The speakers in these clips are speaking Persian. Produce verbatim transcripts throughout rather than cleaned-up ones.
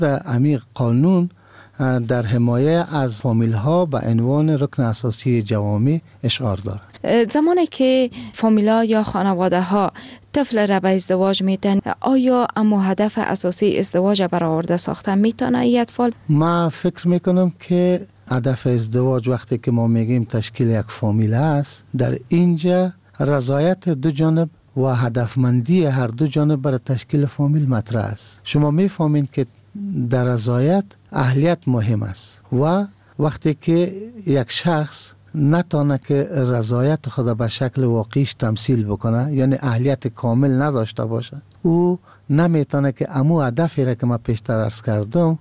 در امی قانون در حمایه از فامیل ها به عنوان رکن اساسی جوامع اشعار دارد. زمانی که فامیلا یا خانواده ها طفل را به ازدواج میتن، آیا اما هدف اساسی ازدواج برآورده ساختن میتونه ای اطفال؟ ما فکر میکنم که هدف ازدواج وقتی که ما میگیم تشکیل یک فامیل است، در اینجا رضایت دو جانب و هدفمندی هر دو جانب برای تشکیل فامیل مطرح است. شما میفهمین که در رضایت اهلیت مهم است و وقتی که یک شخص نتانه که رضایت خود به شکل واقعیش تمثیل بکنه، یعنی اهلیت کامل نداشته باشه، او نمیتونه که امو هدفی را که ما پیشتر عرض کردم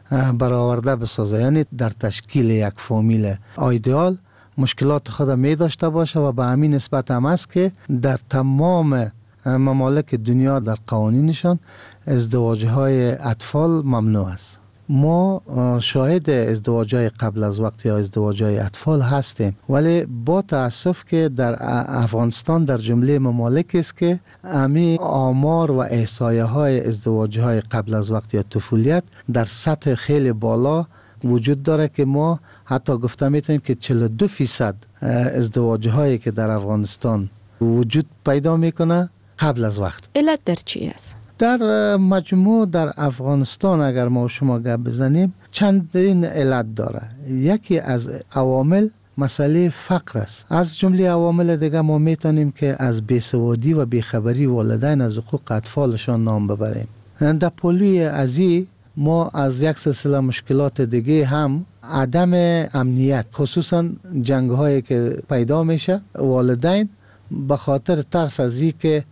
برآورده بسازه. یعنی در تشکیل یک فامیل ایدئال مشکلات خود می داشته باشه و به همین نسبت هم است که در تمام ممالک دنیا در قوانینشان ازدواج های اطفال ممنوع است. ما شاهد ازدواج های قبل از وقت یا ازدواج های اطفال هستیم، ولی با تاسف که در افغانستان در جمله ممالک است که امی آمار و احصایه های ازدواج های قبل از وقت یا طفولیت در سطح خیلی بالا وجود داره که ما حتی گفته میتونیم که چهل و دو فیصد ازدواج هایی که در افغانستان وجود پیدا میکنه قبل از وقت. علت در چی است؟ در مجموع در افغانستان اگر ما شما گپ بزنیم چندین علت داره. یکی از عوامل مسئله فقر است. از جمله عوامل دیگه ما میتونیم که از بیسوادی و بیخبری والدین از حقوق اطفالشان نام ببریم. در پلوی ازی ما از یک سلسله مشکلات دیگه هم عدم امنیت، خصوصا جنگ هایی که پیدا میشه، والدین به خاطر ترس از این که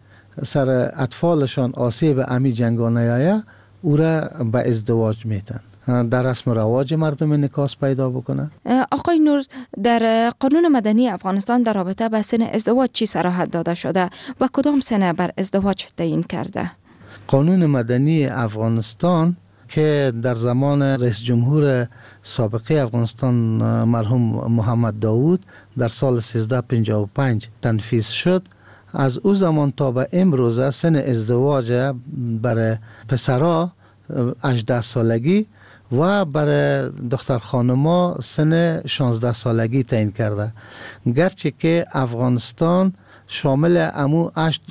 سر اطفالشان آسیب امی جنگا نیاید او را به ازدواج میتن، در رسم و رواج مردم نکاس پیدا بکنه. آقای نور، در قانون مدنی افغانستان در رابطه به سن ازدواج چی صراحت داده شده و کدام سن بر ازدواج تعیین کرده؟ قانون مدنی افغانستان که در زمان رئیس جمهور سابقه افغانستان مرحوم محمد داود در سال سیزده پنجاه و پنج تنفیذ شد، از او زمان تا به امروز سن ازدواج برای پسرها هجده سالگی و برای دختر خانما سن شانزده سالگی تعیین کرده. گرچه که افغانستان شامل امو هشت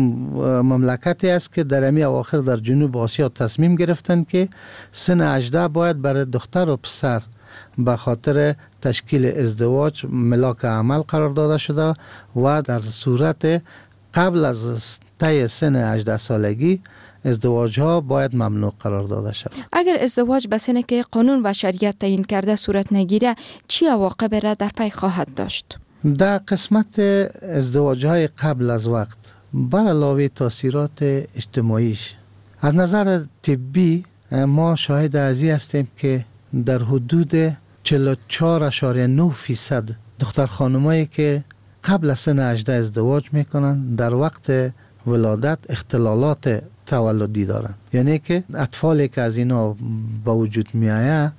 مملکتی است که در امی اواخر در جنوب آسیا تصمیم گرفتن که سن هجده باید برای دختر و پسر به خاطر تشکیل ازدواج ملاک عمل قرار داده شده و در صورت قبل از طی سن هجده سالگی ازدواج ها باید ممنوع قرار داده شود. اگر ازدواج به سنی که قانون و شریعت تعیین کرده صورت نگیره، چی عواقب را در پی خواهد داشت؟ در قسمت ازدواج های قبل از وقت بر علاوه تاثیرات اجتماعیش، از نظر طبی ما شاهد ازی هستیم که در حدود چهل و چهار اشاریه نه فیصد دختر خانمایی که قبل از سن هجده ازدواج میکنن در وقت ولادت اختلالات تولدی دارن. یعنی که اطفالی که از اینا با وجود میآید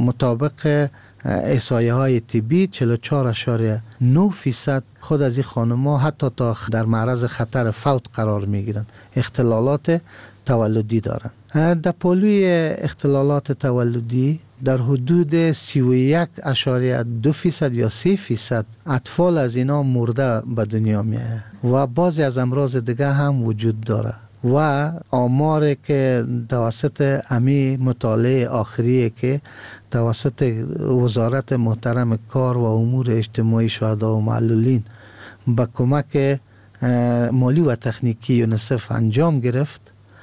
مطابق احصایه های طبی چهل و چهار اشاریه نه فیصد خود از این خانم‌ها حتی تا در معرض خطر فوت قرار میگیرن، اختلالات تولدی دارن. در پلوی اختلالات تولدی در حدود سی و یک اشاریه دو فیصد یا سه فیصد اطفال از اینا مرده به دنیا میآید و بعضی از امراض دیگه هم وجود داره و آمار که توسط امی مطالعه آخریه که توسط وزارت محترم کار و امور اجتماعی شهدا و معلولین با کمک مالی و تکنیکی یونیسف انجام گرفت،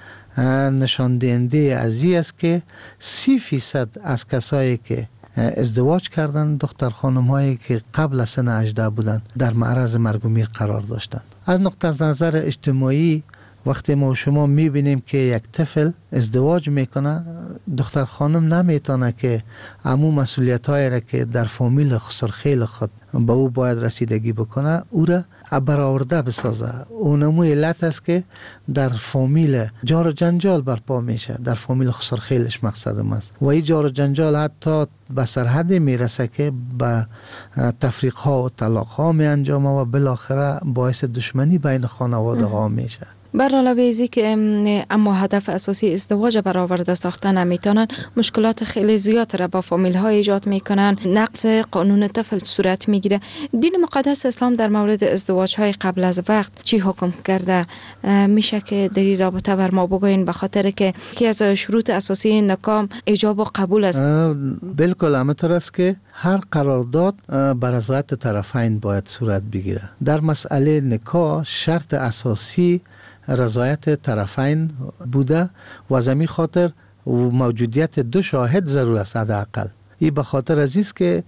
نشان دهنده از این است که سی فیصد از کسایی که ازدواج کردن دختر خانم هایی که قبل از سن هجده بودن در معرض مرگ و میر قرار داشتند. از نقطه نظر اجتماعی وقتی ما شما میبینیم که یک طفل ازدواج میکنه، دختر خانم نمیتونه که عموم مسئولیت هایی را که در فامیل خسرخیل خود به او باید رسیدگی بکنه او را برآورده بسازه. اونمو علت است که در فامیل جار و جنجال برپا میشه، در فامیل خسرخیلش مقصدم است و این جار و جنجال حتی به سرحدی میرسه که به تفریق ها و طلاق ها می انجامه و بالاخره باعث دشمنی بین خانواده ها میشه. بر علاوه از که اما هدف اساسی ازدواج برآورده ساختن نمیتونن، مشکلات خیلی زیاد را با فامیل ها ایجاد میکنن، نقض قانون طفل صورت میگیره. دین مقدس اسلام در مورد ازدواج های قبل از وقت چی حکم کرده؟ میشه که در این رابطه بر ما بگوین، به خاطر که یکی از شروط اساسی نکاح ایجاب و قبول است. بالکل همینطور است که هر قرارداد بر رضایت طرفین باید صورت بگیره. در مسئله نکاح شرط اساسی رضایت طرفین بوده و از همین خاطر موجودیت دو شاهد ضرور است حداقل. این به خاطر از است که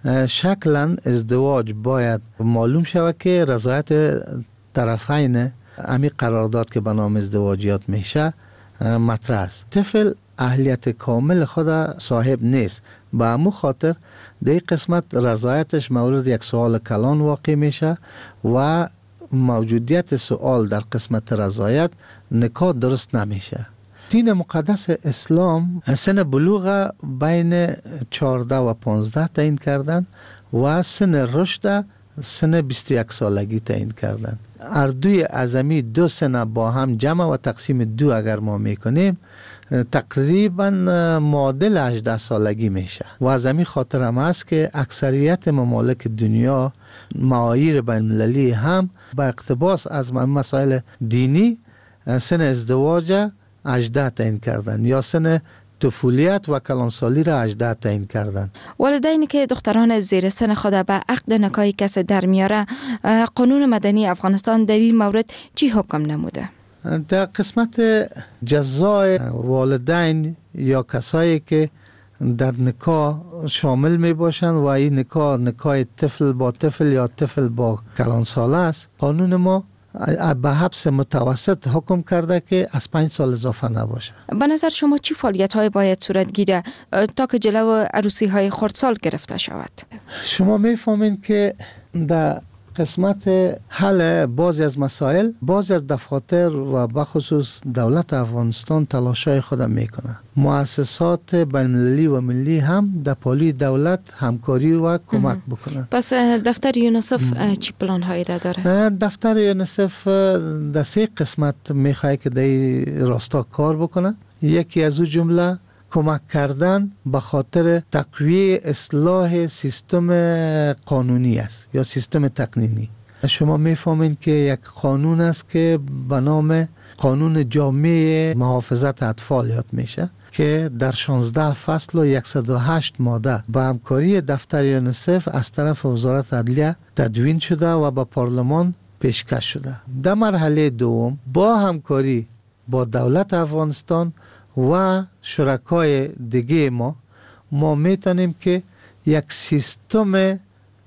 شکلا ازدواج باید معلوم شود که رضایت طرفین همین قرارداد که به نام ازدواجیات میشه مطرح است. طفل اهلیت کامل خود صاحب نیست، به همون خاطر در قسمت رضایتش مورد یک سوال کلان واقع میشه و موجودیت سوال در قسمت رضایت نکاح درست نمیشه. دین مقدس اسلام سن بلوغ بین چهارده و پانزده تعیین کردن و سن رشد سن بیست و یک سالگی تعیین کردن. اردوی اعظمی دو سن با هم جمع و تقسیم دو اگر ما میکنیم تقریبا معادل هجده سالگی میشه و از همین خاطر هم هست که اکثریت ممالک دنیا معاییر بین المللی هم با اقتباس از مسائل دینی سن ازدواج هجده تعیین کردن یا سن طفولیت و کلانسالی را هجده تعیین کردن. والدینی که دختران زیر سن خود به عقد نکاح کس در میاره، قانون مدنی افغانستان در این مورد چی حکم نموده؟ در قسمت جزای والدین یا کسایی که در نکاح شامل می باشند و این نکاح نکاح طفل با طفل یا طفل با کلانساله است، قانون ما به حبس متوسط حکم کرده که از پنج سال اضافه نباشه. به نظر شما چی فعالیت های باید صورت گیره تا که جلو عروسی های خردسال گرفته شود؟ شما میفهمین که در قسمت حل بعضی از مسائل بعضی از دفاتر و بخصوص دولت افغانستان تلاشای خود میکنه. مؤسسات بین‌المللی و ملی هم در پالوی دولت همکاری و کمک بکنه. پس دفتر یونیسف چی پلان هایی را داره؟ دفتر یونیسف در سه قسمت میخواد که در راستا کار بکنه. یکی از اون جمله کمک کردن به خاطر تقویه اصلاح سیستم قانونی است یا سیستم تقنینی. شما میفهمین که یک قانون است که به نام قانون جامع محافظت اطفال یاد میشه که در شانزده فصل و صد و هشت ماده با همکاری دفتر یونیسف از طرف وزارت عدلیه تدوین شده و به پارلمان پیشکش شده. در مرحله دوم با همکاری با دولت افغانستان و شرکای دیگه ما ما میتونیم که یک سیستم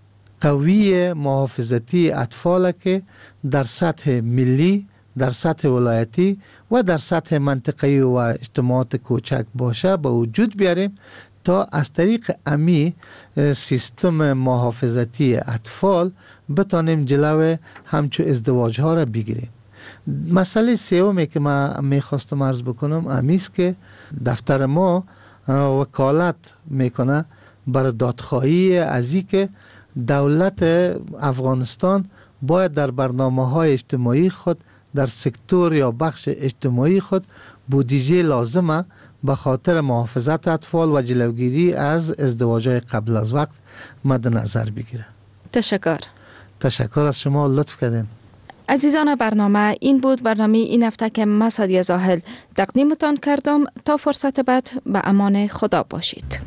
قوی محافظتی اطفال که در سطح ملی، در سطح ولایتی و در سطح منطقه‌ای و اجتماعات کوچک باشه به وجود بیاریم تا از طریق امی سیستم محافظتی اطفال بتانیم جلو همچو ازدواج ها را بگیریم. مسئله سومی که من میخواستم عرض بکنم امیست که دفتر ما وکالت میکنه بر دادخواهی از این که دولت افغانستان باید در برنامه های اجتماعی خود در سکتور یا بخش اجتماعی خود بودجه لازمه به خاطر محافظت اطفال و جلوگیری از ازدواج‌های قبل از وقت مد نظر بگیره. تشکر. تشکر از شما، لطف کردین. عزیزان برنامه، این بود برنامه این هفته که من سعدیه زاهد تقدیمتان کردم. تا فرصت بعد به امان خدا باشید.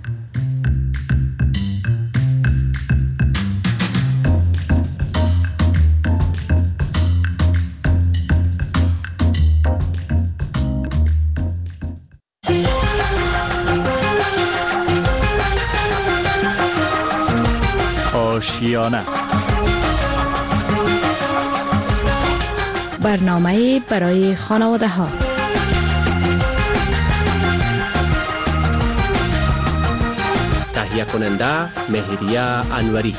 آشیانه برنامه برای خانواده ها. تهیه کننده مهریه انوری.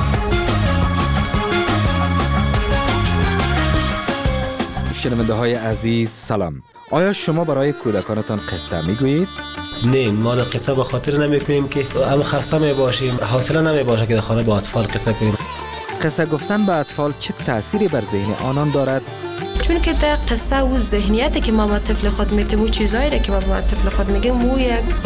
شنونده های عزیز سلام. آیا شما برای کودکانتان قصه میگویید؟ نه، ما قصه به خاطر نمی کنیم که هم خسته می باشیم، حوصله نمی باشه که در خانه با اطفال قصه کنیم. قصه گفتن به اطفال چه تأثیری بر ذهن آنان دارد؟ چون که در قصه و ذهنیتی که ما با طفل خود میتیم و چیزایی که ما با طفل خود میگیم، او یک